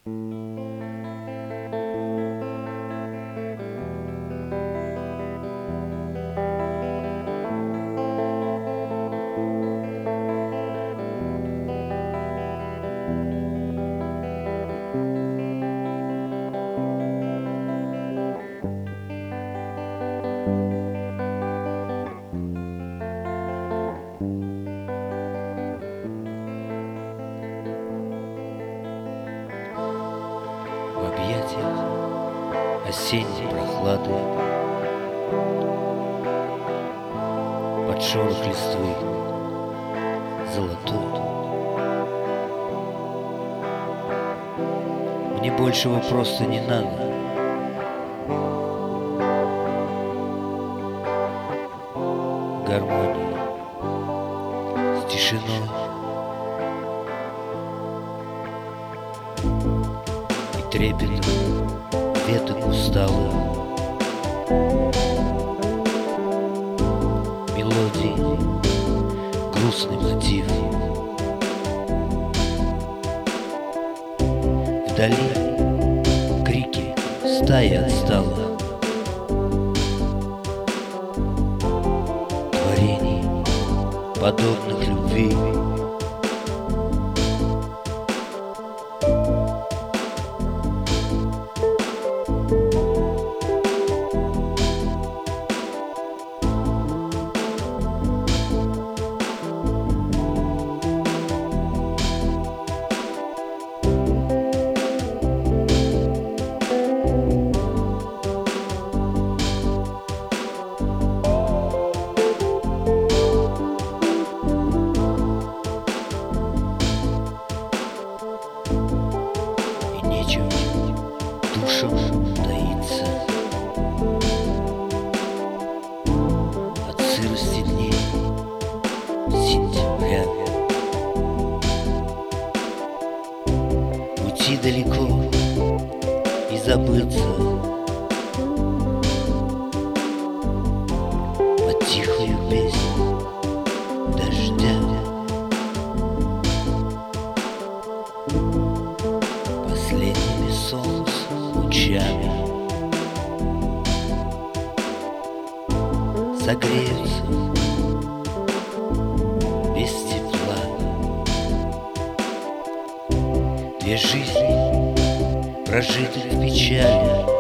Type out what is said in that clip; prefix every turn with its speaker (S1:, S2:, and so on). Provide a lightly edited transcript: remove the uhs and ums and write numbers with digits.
S1: В объятиях осенней прохлады, под шорох листвы золотой. Мне большего просто не надо. Гармония с тишиной и трепетом веток усталых, мелодии, грустный мотив. Вдали крики стаи отсталых творений, подобных любви. Нечего душам таиться от сырости дней сентября. Уйти далеко и забыться под тихую песню дождя. Последними солнца лучами согреются без тепла две жизни, прожитых в печали.